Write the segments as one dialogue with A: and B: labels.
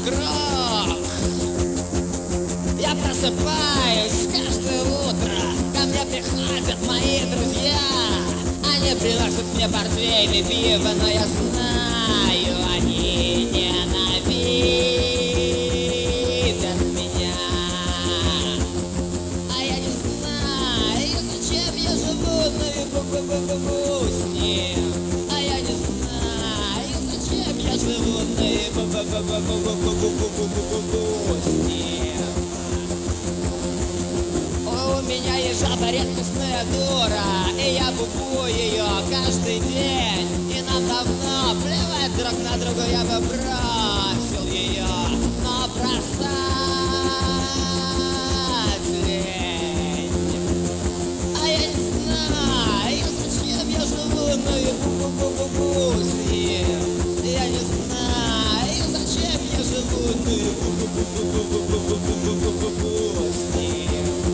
A: гром. Я просыпаюсь каждое утро, ко мне приходят мои друзья. Они приносят мне портвейн и пиво, но я знаю, они ненавидят меня. А я не знаю, зачем я живу, но с ним. А я не знаю, зачем я живу, но с ним. У меня есть жаба редкостная дура, и я бубу ее каждый день. И нам давно плевать друг на друга, я бы бросил ее, но бросать лень. А я не знаю, зачем я живу, но и бу-бу-бу-бу-бу с ним. Я не знаю, зачем я живу, но и бу-бу-бу-бу-бу-бу с ним.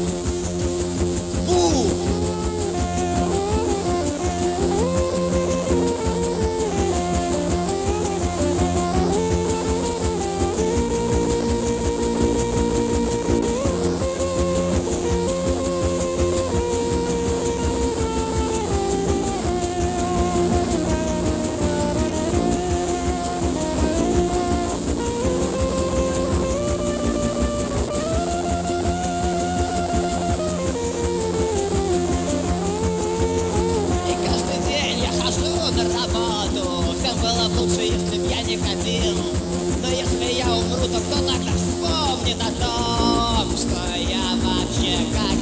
A: Лучше, если б я не ходил. Но если я умру, то кто тогда вспомнит о том, что я вообще как